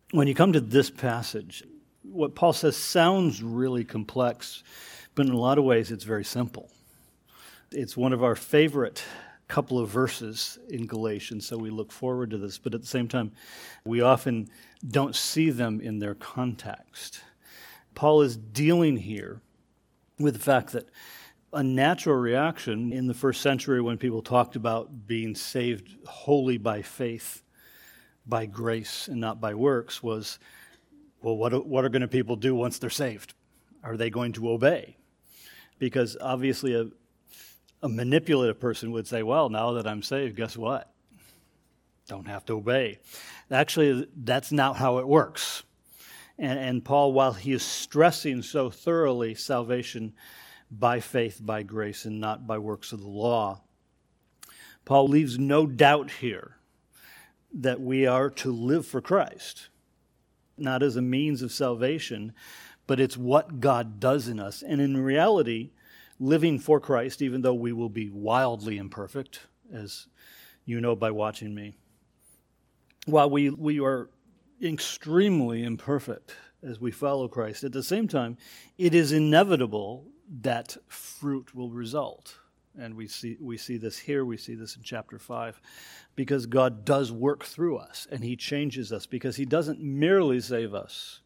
When you come to this passage, what Paul says sounds really complex, but in a lot of ways it's very simple. It's one of our favorite couple of verses in Galatians, so we look forward to this, but at the same time, we often don't see them in their context. Paul is dealing here with the fact that a natural reaction in the first century when people talked about being saved wholly by faith, by grace and not by works was, well, what are going to people do once they're saved? Are they going to obey? Because obviously a manipulative person would say, well, now that I'm saved, guess what? Don't have to obey. Actually, that's not how it works. And Paul, while he is stressing so thoroughly salvation by faith, by grace, and not by works of the law, Paul leaves no doubt here that we are to live for Christ, not as a means of salvation, but it's what God does in us. And in reality, living for Christ, even though we will be wildly imperfect, as you know by watching me, while we are extremely imperfect as we follow Christ, at the same time, it is inevitable that fruit will result. And we see this here, we see this in chapter 5, because God does work through us, and he changes us, because he doesn't merely save us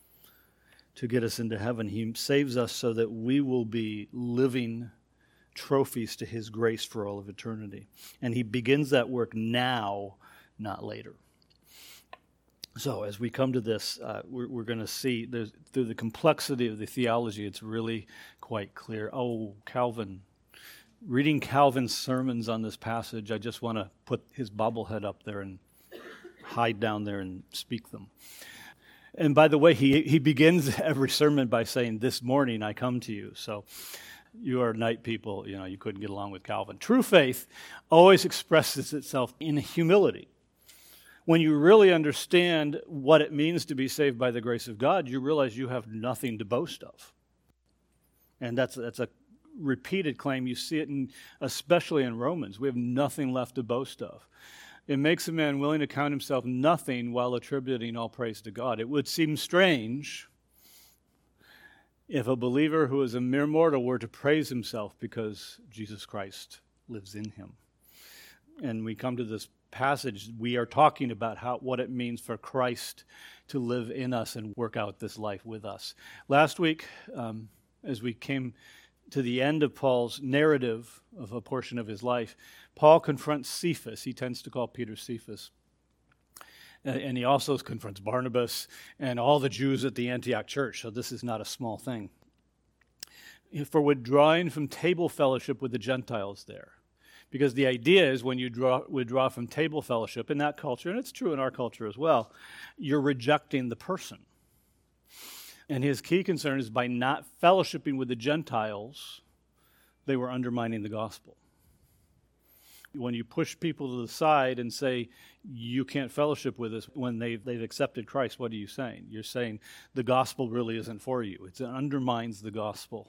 to get us into heaven. He saves us so that we will be living trophies to his grace for all of eternity. And he begins that work now, not later. So as we come to this, we're going to see through the complexity of the theology, it's really quite clear. Oh, Calvin. Reading Calvin's sermons on this passage, I just want to put his bobblehead up there and hide down there and speak them. And by the way, he begins every sermon by saying, "This morning I come to you." So you are night people, you couldn't get along with Calvin. True faith always expresses itself in humility. When you really understand what it means to be saved by the grace of God, you realize you have nothing to boast of. And that's a repeated claim. You see it especially in Romans. We have nothing left to boast of. It makes a man willing to count himself nothing while attributing all praise to God. It would seem strange if a believer who is a mere mortal were to praise himself because Jesus Christ lives in him. And we come to this passage, we are talking about what it means for Christ to live in us and work out this life with us. Last week, as we came to the end of Paul's narrative of a portion of his life, Paul confronts Cephas. He tends to call Peter Cephas. And he also confronts Barnabas and all the Jews at the Antioch church, so this is not a small thing. For withdrawing from table fellowship with the Gentiles there. Because the idea is when you withdraw from table fellowship in that culture, and it's true in our culture as well, you're rejecting the person. And his key concern is by not fellowshipping with the Gentiles, they were undermining the gospel. When you push people to the side and say, you can't fellowship with us when they've accepted Christ, what are you saying? You're saying the gospel really isn't for you. It undermines the gospel.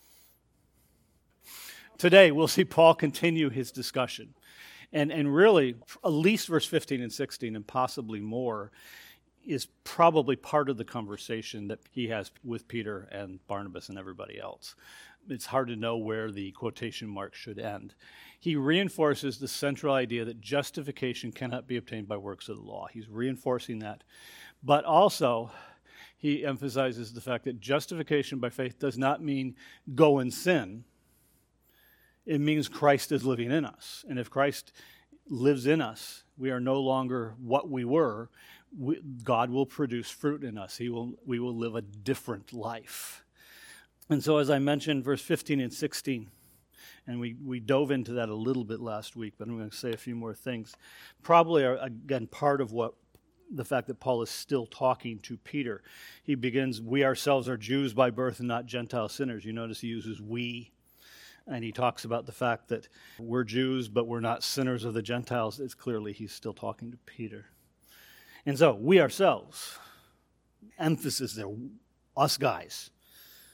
Today, we'll see Paul continue his discussion. And really, at least verse 15 and 16, and possibly more, is probably part of the conversation that he has with Peter and Barnabas and everybody else. It's hard to know where the quotation mark should end. He reinforces the central idea that justification cannot be obtained by works of the law. He's reinforcing that. But also, he emphasizes the fact that justification by faith does not mean go and sin. It means Christ is living in us. And if Christ lives in us, we are no longer what we were. God will produce fruit in us. We will live a different life. And so as I mentioned, verse 15 and 16, and we dove into that a little bit last week, but I'm going to say a few more things. Probably are, again, part of the fact that Paul is still talking to Peter. He begins, we ourselves are Jews by birth and not Gentile sinners. You notice he uses we. And he talks about the fact that we're Jews, but we're not sinners of the Gentiles. It's clearly he's still talking to Peter. And so, we ourselves, emphasis there, us guys.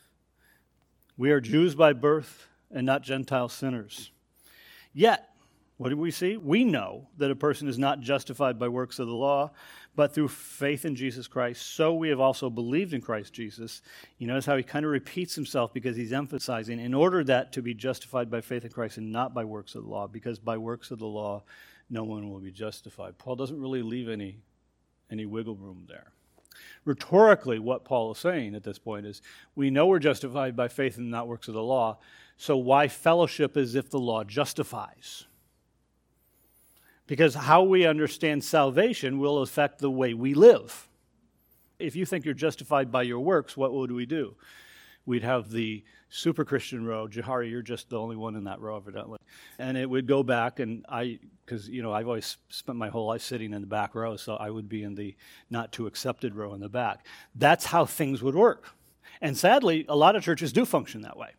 We are Jews by birth and not Gentile sinners. Yet, What do we see? We know that a person is not justified by works of the law, but through faith in Jesus Christ. So we have also believed in Christ Jesus. You notice how he kind of repeats himself because he's emphasizing in order that to be justified by faith in Christ and not by works of the law, because by works of the law, no one will be justified. Paul doesn't really leave any wiggle room there. Rhetorically, what Paul is saying at this point is, we know we're justified by faith and not works of the law, so why fellowship as if the law justifies? Because how we understand salvation will affect the way we live. If you think you're justified by your works, what would we do? We'd have the super Christian row. Jahari, you're just the only one in that row, evidently. And it would go back, and because I've always spent my whole life sitting in the back row, so I would be in the not too accepted row in the back. That's how things would work. And sadly, a lot of churches do function that way.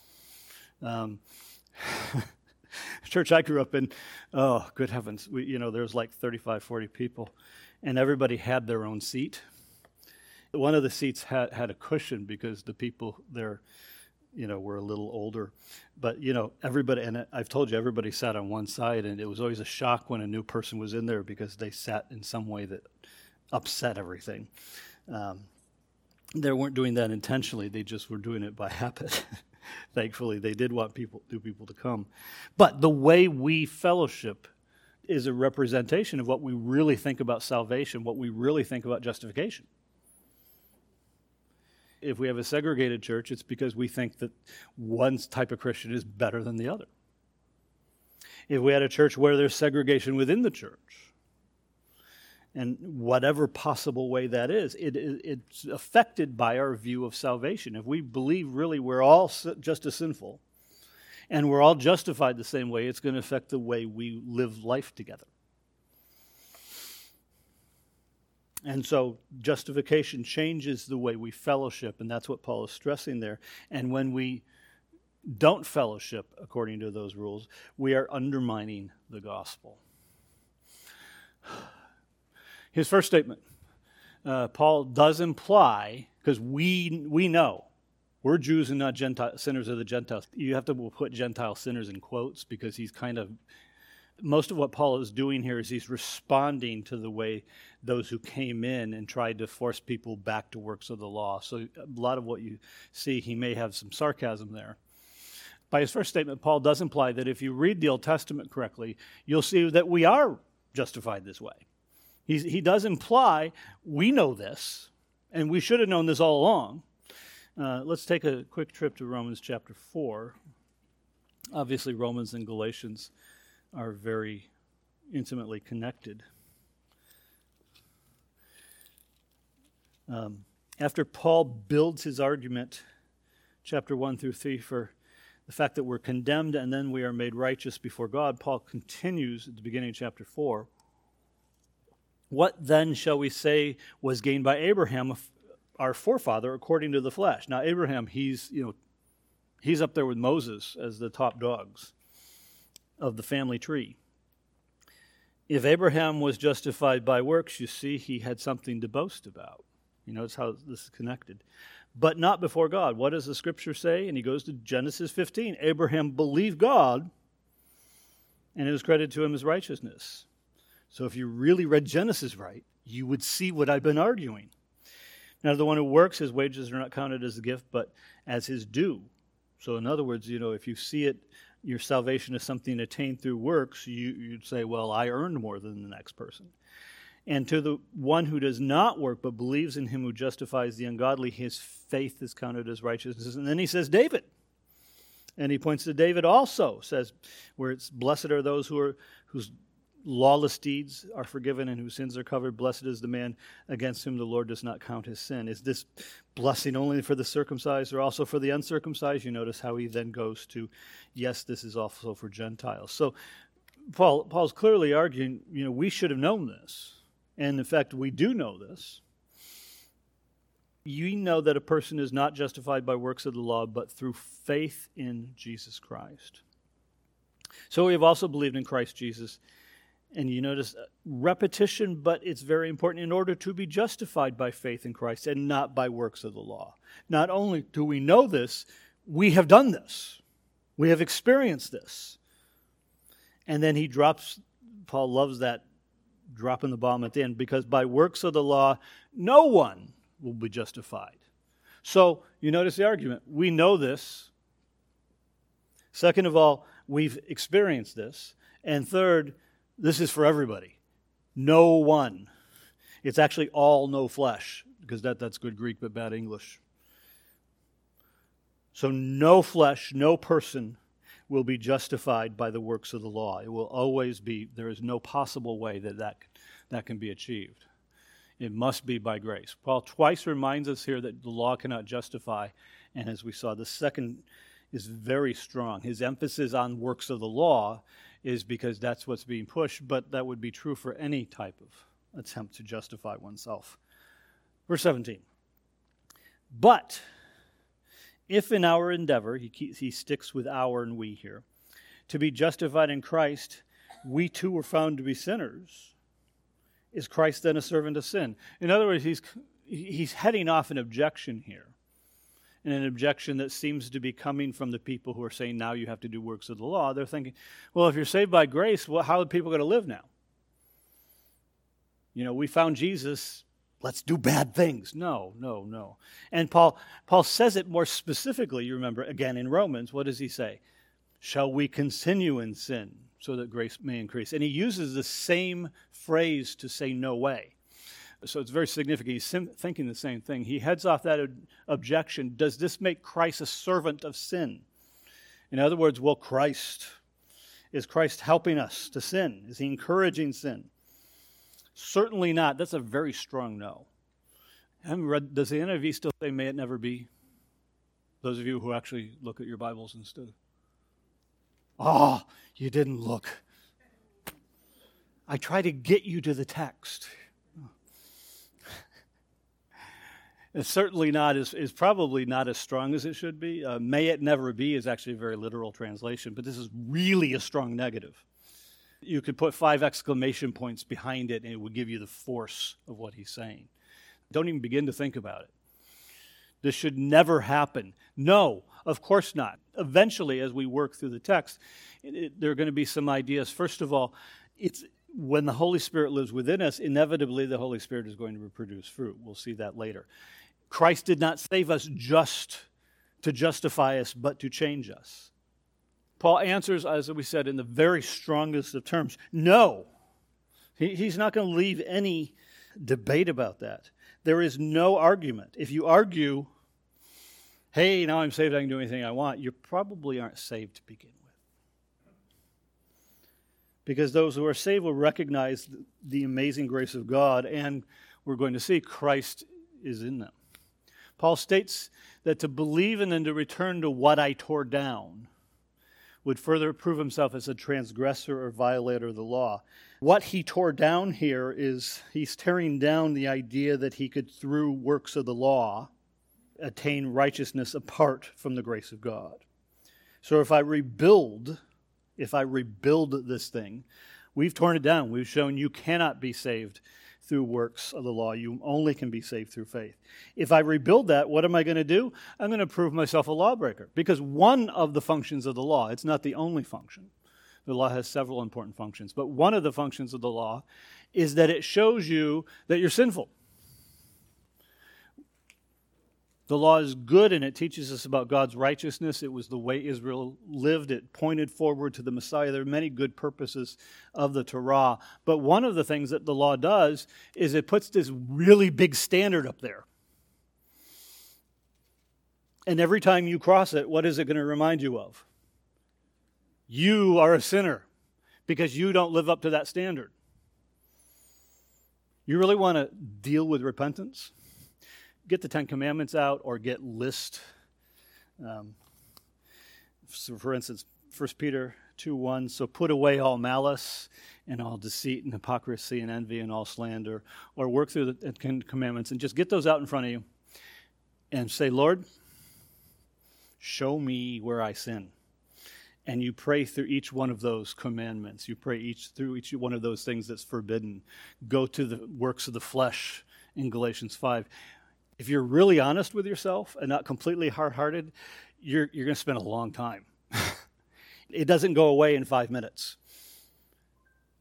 Church I grew up in, oh, good heavens, there's like 35, 40 people, and everybody had their own seat. One of the seats had a cushion because the people there, were a little older. But, everybody, and I've told you, everybody sat on one side, and it was always a shock when a new person was in there because they sat in some way that upset everything. They weren't doing that intentionally. They just were doing it by habit. Thankfully, they did want people to come. But the way we fellowship is a representation of what we really think about salvation, what we really think about justification. If we have a segregated church, it's because we think that one type of Christian is better than the other. If we had a church where there's segregation within the church, and whatever possible way that is, it's affected by our view of salvation. If we believe really we're all just as sinful and we're all justified the same way, it's going to affect the way we live life together. And so justification changes the way we fellowship, and that's what Paul is stressing there. And when we don't fellowship according to those rules, we are undermining the gospel. His first statement, Paul does imply, because we know, we're Jews and not sinners of the Gentiles. You have to put Gentile sinners in quotes because he's most of what Paul is doing here is he's responding to the way those who came in and tried to force people back to works of the law. So a lot of what you see, he may have some sarcasm there. By his first statement, Paul does imply that if you read the Old Testament correctly, you'll see that we are justified this way. He does imply we know this, and we should have known this all along. Let's take a quick trip to Romans chapter 4. Obviously, Romans and Galatians are very intimately connected. After Paul builds his argument, chapter 1 through 3, for the fact that we're condemned and then we are made righteous before God, Paul continues at the beginning of chapter 4. What then shall we say was gained by Abraham, our forefather, according to the flesh? Now, Abraham, he's up there with Moses as the top dogs of the family tree. If Abraham was justified by works, you see, he had something to boast about. You notice how this is connected. But not before God. What does the scripture say? And he goes to Genesis 15. Abraham believed God, and it was credited to him as righteousness. So if you really read Genesis right, you would see what I've been arguing. Now, the one who works, his wages are not counted as a gift, but as his due. So in other words, if you see it, your salvation is something attained through works, you'd say, well, I earned more than the next person. And to the one who does not work, but believes in him who justifies the ungodly, his faith is counted as righteousness. And then he says David. And he points to David also, says, where it's blessed are those whose lawless deeds are forgiven and whose sins are covered. Blessed is the man against whom the Lord does not count his sin. Is this blessing only for the circumcised or also for the uncircumcised? You notice how he then goes to, yes, this is also for Gentiles. So Paul's clearly arguing, we should have known this. And in fact, we do know this. You know that a person is not justified by works of the law, but through faith in Jesus Christ. So we have also believed in Christ Jesus. And you notice repetition, but it's very important in order to be justified by faith in Christ and not by works of the law. Not only do we know this, we have done this. We have experienced this. And then Paul loves that dropping the bomb at the end, because by works of the law, no one will be justified. So you notice the argument. We know this. Second of all, we've experienced this. And third, this is for everybody. No one. It's actually all no flesh, because that's good Greek but bad English. So no flesh, no person will be justified by the works of the law. It will always be, there is no possible way that can be achieved. It must be by grace. Paul twice reminds us here that the law cannot justify, and as we saw, the second is very strong. His emphasis on works of the law is because that's what's being pushed, but that would be true for any type of attempt to justify oneself. Verse 17. But if in our endeavor, he sticks with our and we here, to be justified in Christ, we too were found to be sinners, is Christ then a servant of sin? In other words, he's heading off an objection here, and an objection that seems to be coming from the people who are saying now you have to do works of the law. They're thinking, well, if you're saved by grace, well, how are people going to live now? We found Jesus, let's do bad things. No. And Paul says it more specifically, you remember, again in Romans, what does he say? Shall we continue in sin so that grace may increase? And he uses the same phrase to say no way. So it's very significant. He's thinking the same thing. He heads off that objection. Does this make Christ a servant of sin? In other words, is Christ helping us to sin? Is he encouraging sin? Certainly not. That's a very strong no. Does the NIV still say, may it never be? Those of you who actually look at your Bibles instead. Oh, you didn't look. I try to get you to the text. It's certainly not, is probably not as strong as it should be. May it never be is actually a very literal translation, but this is really a strong negative. You could put 5 exclamation points behind it and it would give you the force of what he's saying. Don't even begin to think about it. This should never happen. No, of course not. Eventually, as we work through the text, there are going to be some ideas. First of all, it's when the Holy Spirit lives within us, inevitably the Holy Spirit is going to produce fruit. We'll see that later. Christ did not save us just to justify us, but to change us. Paul answers, as we said, in the very strongest of terms, no. He's not going to leave any debate about that. There is no argument. If you argue, hey, now I'm saved, I can do anything I want, you probably aren't saved to begin with. Because those who are saved will recognize the amazing grace of God, and we're going to see Christ is in them. Paul states that to believe and then to return to what I tore down would further prove himself as a transgressor or violator of the law. What he tore down here is he's tearing down the idea that he could, through works of the law, attain righteousness apart from the grace of God. So if I rebuild this thing, we've torn it down. We've shown you cannot be saved through works of the law. You only can be saved through faith. If I rebuild that, what am I going to do? I'm going to prove myself a lawbreaker. Because one of the functions of the law, it's not the only function. The law has several important functions. But one of the functions of the law is that it shows you that you're sinful. The law is good and it teaches us about God's righteousness. It was the way Israel lived. It pointed forward to the Messiah. There are many good purposes of the Torah. But one of the things that the law does is it puts this really big standard up there. And every time you cross it, what is it going to remind you of? You are a sinner because you don't live up to that standard. You really want to deal with repentance? Get the Ten Commandments out or get list. So for instance, 1 Peter 2:1, so put away all malice and all deceit and hypocrisy and envy and all slander, or work through the Ten Commandments and just get those out in front of you and say, Lord, show me where I sin. And you pray through each one of those commandments. You pray through each one of those things that's forbidden. Go to the works of the flesh in Galatians 5. If you're really honest with yourself and not completely hard-hearted, you're going to spend a long time. It doesn't go away in 5 minutes.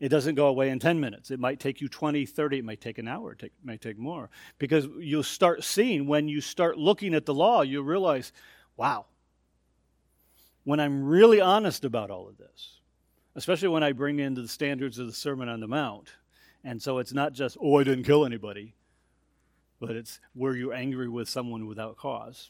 It doesn't go away in 10 minutes. It might take you 20, 30, it might take an hour, it might take more. Because you'll start seeing, when you start looking at the law, you'll realize, wow, when I'm really honest about all of this, especially when I bring into the standards of the Sermon on the Mount, and so it's not just, oh, I didn't kill anybody, but it's, were you angry with someone without cause?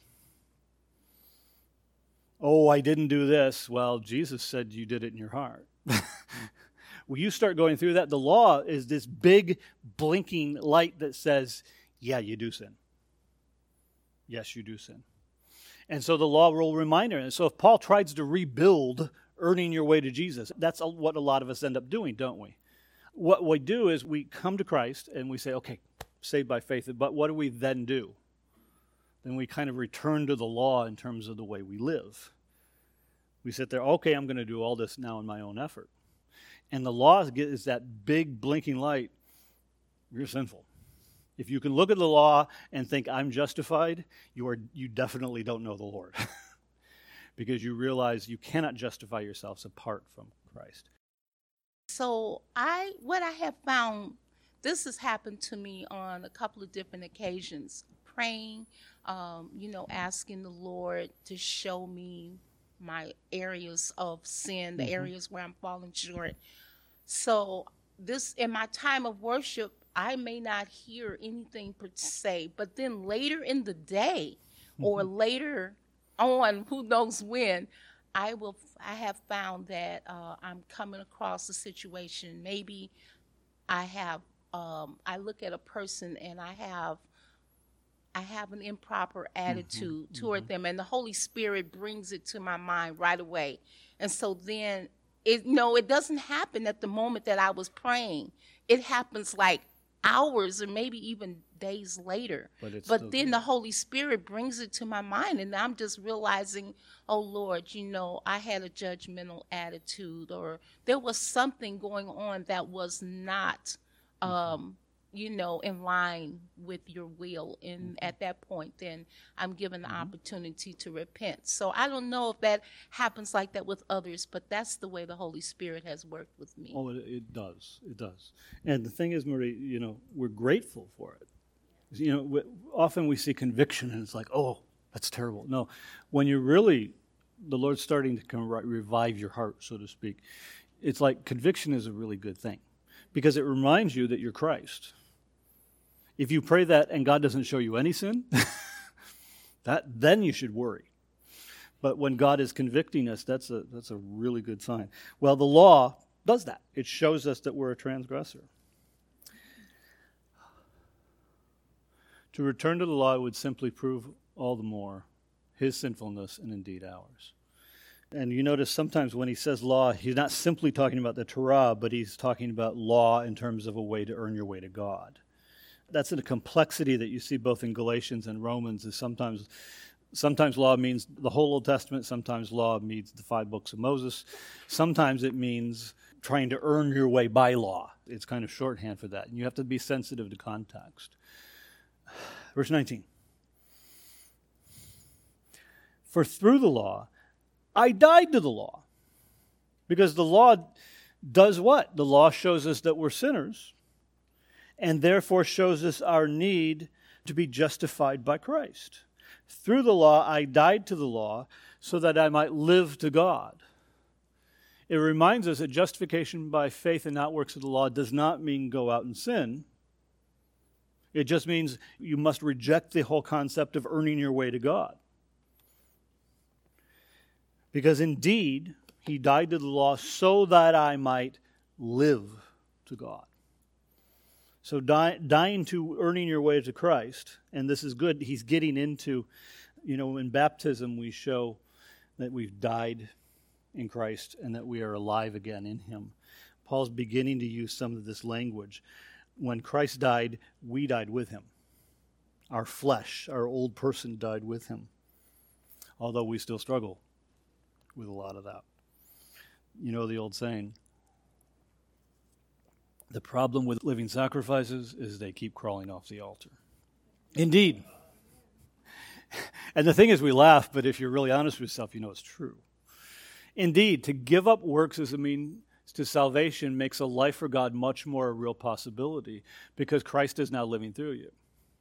Oh, I didn't do this. Well, Jesus said you did it in your heart. When you start going through that, the law is this big blinking light that says, yeah, you do sin. Yes, you do sin. And so the law will remind her. And so if Paul tries to rebuild earning your way to Jesus, that's what a lot of us end up doing, don't we? What we do is we come to Christ and we say, okay, saved by faith, but what do we then do? Then we kind of return to the law in terms of the way we live. We sit there, okay, I'm going to do all this now in my own effort. And the law is that big blinking light. You're sinful. If you can look at the law and think I'm justified, you definitely don't know the Lord. Because you realize you cannot justify yourselves apart from Christ. So what I have found, this has happened to me on a couple of different occasions. Praying, asking the Lord to show me my areas of sin, the areas where I'm falling short. So this, in my time of worship, I may not hear anything per se, but then later in the day or later on, who knows when, I have found that I'm coming across a situation. Maybe I look at a person and I have an improper attitude toward them, and the Holy Spirit brings it to my mind right away. And so then, it doesn't happen at the moment that I was praying. It happens like hours or maybe even days later. But then the Holy Spirit brings it to my mind, and I'm just realizing, oh, Lord, I had a judgmental attitude, or there was something going on that was not in line with your will. And at that point, then I'm given the opportunity to repent. So I don't know if that happens like that with others, but that's the way the Holy Spirit has worked with me. Oh, it does. It does. And the thing is, Marie, we're grateful for it. Often we see conviction and it's like, oh, that's terrible. No, when you're really, the Lord's starting to revive your heart, so to speak, it's like conviction is a really good thing because it reminds you that you're Christ. If you pray that and God doesn't show you any sin, then you should worry. But when God is convicting us, that's a really good sign. Well, the law does that. It shows us that we're a transgressor. To return to the law would simply prove all the more his sinfulness and indeed ours. And you notice sometimes when he says law, he's not simply talking about the Torah, but he's talking about law in terms of a way to earn your way to God. That's a complexity that you see both in Galatians and Romans. Is sometimes law means the whole Old Testament. Sometimes law means the 5 books of Moses. Sometimes it means trying to earn your way by law. It's kind of shorthand for that. And you have to be sensitive to context. Verse 19. For through the law, I died to the law. Because the law does what? The law shows us that we're sinners, and therefore shows us our need to be justified by Christ. Through the law, I died to the law so that I might live to God. It reminds us that justification by faith and not works of the law does not mean go out and sin. It just means you must reject the whole concept of earning your way to God. Because indeed, he died to the law so that I might live to God. So dying to earning your way to Christ, and this is good, he's getting into, in baptism we show that we've died in Christ and that we are alive again in him. Paul's beginning to use some of this language. When Christ died, we died with him. Our flesh, our old person died with him. Although we still struggle with a lot of that. You know the old saying, the problem with living sacrifices is they keep crawling off the altar. Indeed. And the thing is, we laugh, but if you're really honest with yourself, you know it's true. Indeed, to give up works is a means to salvation makes a life for God much more a real possibility because Christ is now living through you.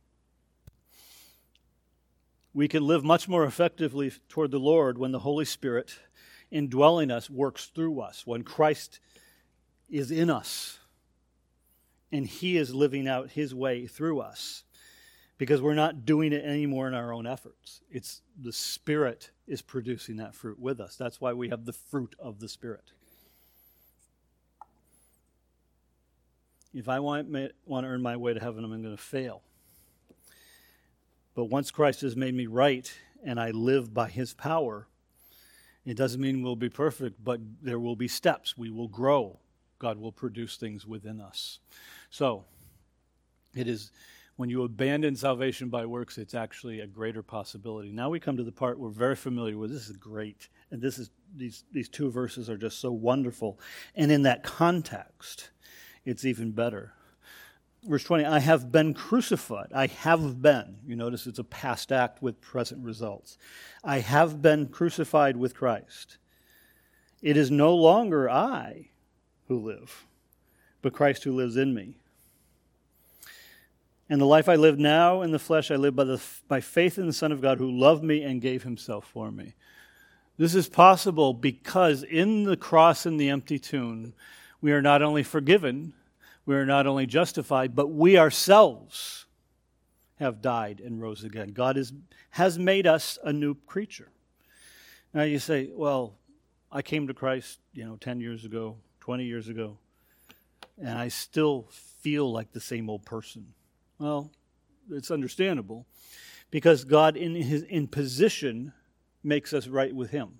We can live much more effectively toward the Lord when the Holy Spirit, indwelling us, works through us, when Christ is in us and He is living out His way through us, because we're not doing it anymore in our own efforts. It's the Spirit is producing that fruit with us. That's why we have the fruit of the Spirit. If I want to earn my way to heaven, I'm going to fail. But once Christ has made me right and I live by His power, it doesn't mean we'll be perfect, but there will be steps. We will grow. God will produce things within us. So, it is when you abandon salvation by works, it's actually a greater possibility. Now we come to the part we're very familiar with. This is great. And these two verses are just so wonderful. And in that context, it's even better. Verse 20, I have been crucified. I have been. You notice it's a past act with present results. I have been crucified with Christ. It is no longer I who live, but Christ who lives in me. And the life I live now in the flesh, I live by faith in the Son of God who loved me and gave Himself for me. This is possible because in the cross and the empty tomb, we are not only forgiven, we are not only justified, but we ourselves have died and rose again. God has made us a new creature. Now you say, well, I came to Christ, 10 years ago, 20 years ago, and I still feel like the same old person. Well, it's understandable because God in position makes us right with Him.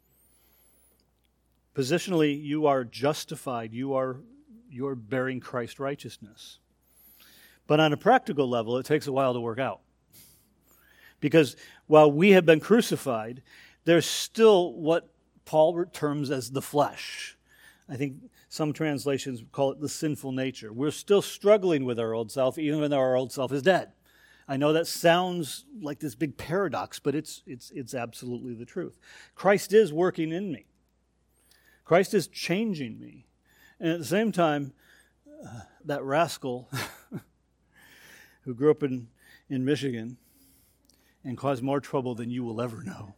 Positionally, you are justified. You're bearing Christ's righteousness. But on a practical level, it takes a while to work out. Because while we have been crucified, there's still what Paul terms as the flesh. I think some translations call it the sinful nature. We're still struggling with our old self, even though our old self is dead. I know that sounds like this big paradox, but it's absolutely the truth. Christ is working in me. Christ is changing me. And at the same time, that rascal who grew up in Michigan and caused more trouble than you will ever know.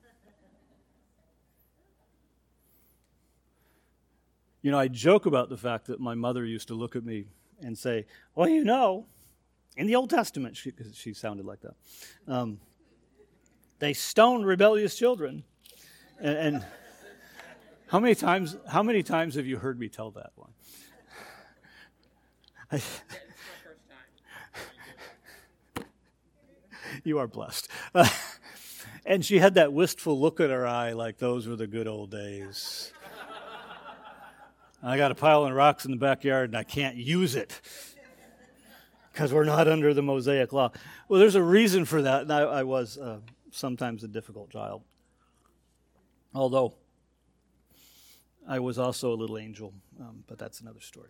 I joke about the fact that my mother used to look at me and say, well, in the Old Testament, because she sounded like that, they stoned rebellious children. And how many times have you heard me tell that one? You are blessed. And she had that wistful look in her eye like those were the good old days. I got a pile of rocks in the backyard and I can't use it because we're not under the Mosaic law. Well, there's a reason for that, and I was sometimes a difficult child. Although I was also a little angel, but that's another story.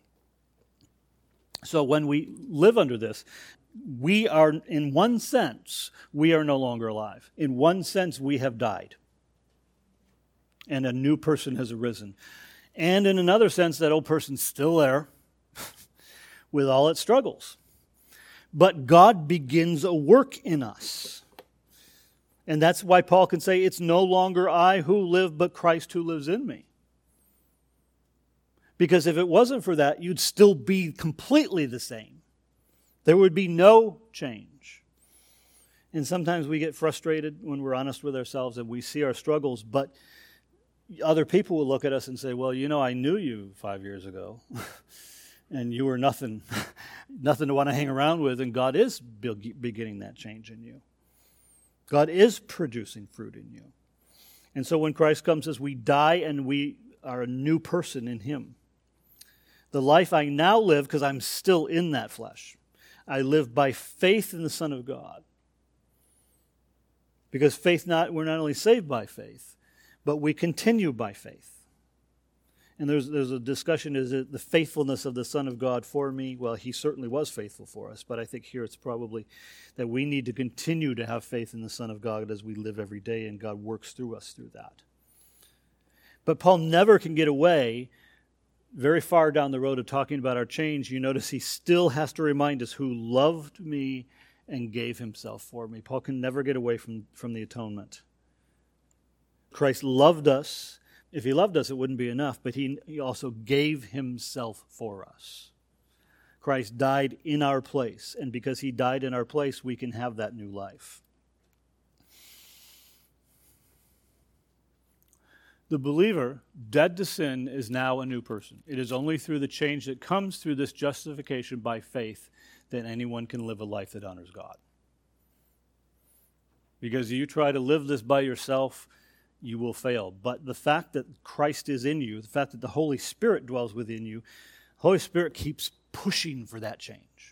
So when we live under this, we are, in one sense, we are no longer alive. In one sense, we have died. And a new person has arisen. And in another sense, that old person's still there with all its struggles. But God begins a work in us. And that's why Paul can say, it's no longer I who live, but Christ who lives in me. Because if it wasn't for that, you'd still be completely the same. There would be no change. And sometimes we get frustrated when we're honest with ourselves and we see our struggles, but other people will look at us and say, well, I knew you 5 years ago, and you were nothing to want to hang around with, and God is beginning that change in you. God is producing fruit in you. And so when Christ comes, as we die and we are a new person in Him. The life I now live, because I'm still in that flesh, I live by faith in the Son of God. Because we're not only saved by faith, but we continue by faith. And there's a discussion, is it the faithfulness of the Son of God for me? Well, He certainly was faithful for us, but I think here it's probably that we need to continue to have faith in the Son of God as we live every day, and God works through us through that. But Paul never can get away very far down the road of talking about our change, you notice he still has to remind us who loved me and gave himself for me. Paul can never get away from the atonement. Christ loved us. If he loved us, it wouldn't be enough, but he also gave himself for us. Christ died in our place, and because he died in our place, we can have that new life. The believer, dead to sin, is now a new person. It is only through the change that comes through this justification by faith that anyone can live a life that honors God. Because you try to live this by yourself, you will fail. But the fact that Christ is in you, the fact that the Holy Spirit dwells within you, the Holy Spirit keeps pushing for that change.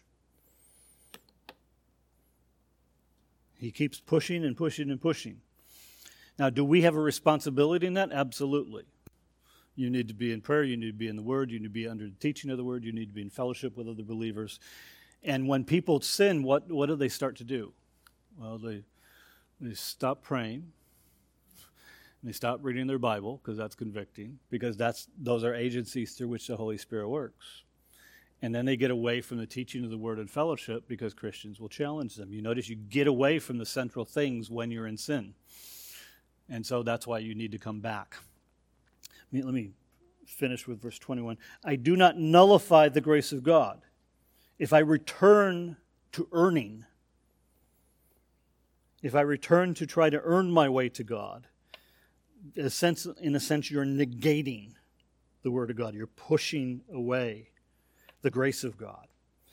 He keeps pushing and pushing and pushing. Now, do we have a responsibility in that? Absolutely. You need to be in prayer, you need to be in the Word, you need to be under the teaching of the Word, you need to be in fellowship with other believers. And when people sin, what do they start to do? Well, they stop praying, and they stop reading their Bible, because that's convicting, because those are agencies through which the Holy Spirit works. And then they get away from the teaching of the Word and fellowship, because Christians will challenge them. You notice you get away from the central things when you're in sin. And so that's why you need to come back. Let me finish with verse 21. I do not nullify the grace of God. If I return to earning, if I return to try to earn my way to God, in a sense, you're negating the Word of God. You're pushing away the grace of God.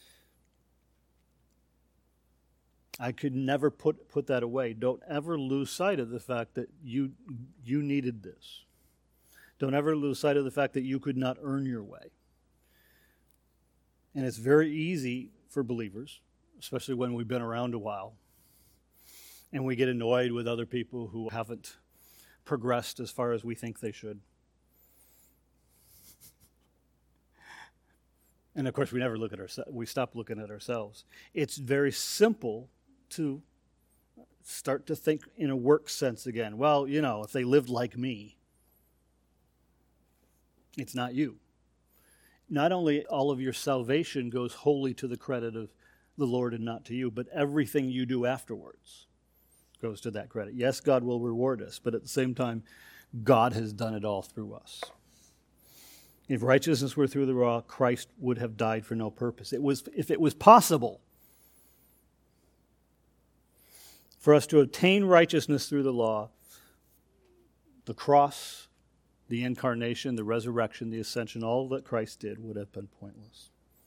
I could never put that away. Don't ever lose sight of the fact that you needed this. Don't ever lose sight of the fact that you could not earn your way. And it's very easy for believers, especially when we've been around a while, and we get annoyed with other people who haven't progressed as far as we think they should. And of course, we never look at ourselves. We stop looking at ourselves. It's very simple to start to think in a work sense again. Well, if they lived like me, it's not you. Not only all of your salvation goes wholly to the credit of the Lord and not to you, but everything you do afterwards goes to that credit. Yes, God will reward us, but at the same time, God has done it all through us. If righteousness were through the law, Christ would have died for no purpose. If it was possible for us to obtain righteousness through the law, the cross, the incarnation, the resurrection, the ascension, all that Christ did would have been pointless.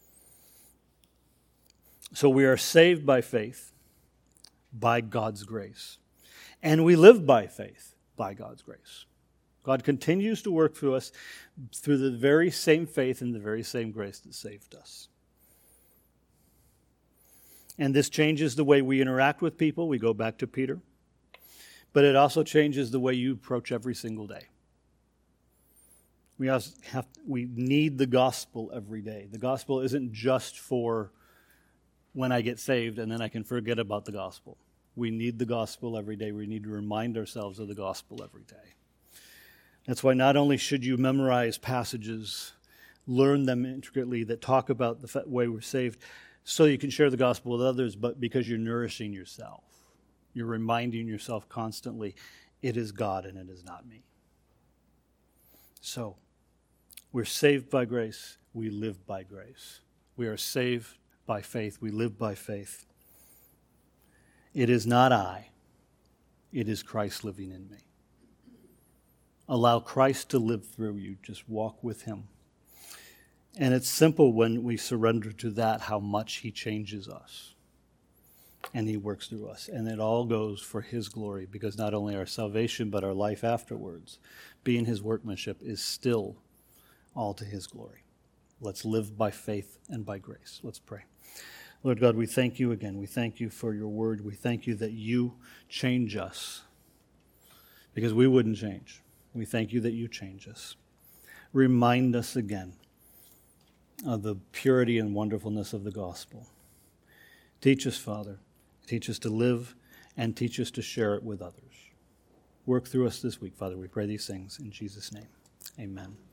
So we are saved by faith, by God's grace. And we live by faith, by God's grace. God continues to work through us through the very same faith and the very same grace that saved us. And this changes the way we interact with people. We go back to Peter. But it also changes the way you approach every single day. We need the gospel every day. The gospel isn't just for when I get saved and then I can forget about the gospel. We need the gospel every day. We need to remind ourselves of the gospel every day. That's why not only should you memorize passages, learn them intricately that talk about the way we're saved, so you can share the gospel with others, but because you're nourishing yourself. You're reminding yourself constantly, it is God and it is not me. So, we're saved by grace, we live by grace. We are saved by faith, we live by faith. It is not I, it is Christ living in me. Allow Christ to live through you. Just walk with him. And it's simple when we surrender to that, how much he changes us. And he works through us. And it all goes for his glory, because not only our salvation, but our life afterwards, being his workmanship, is still all to his glory. Let's live by faith and by grace. Let's pray. Lord God, we thank you again. We thank you for your word. We thank you that you change us, because we wouldn't change. We thank you that you change us. Remind us again of the purity and wonderfulness of the gospel. Teach us, Father. Teach us to live and teach us to share it with others. Work through us this week, Father. We pray these things in Jesus' name. Amen.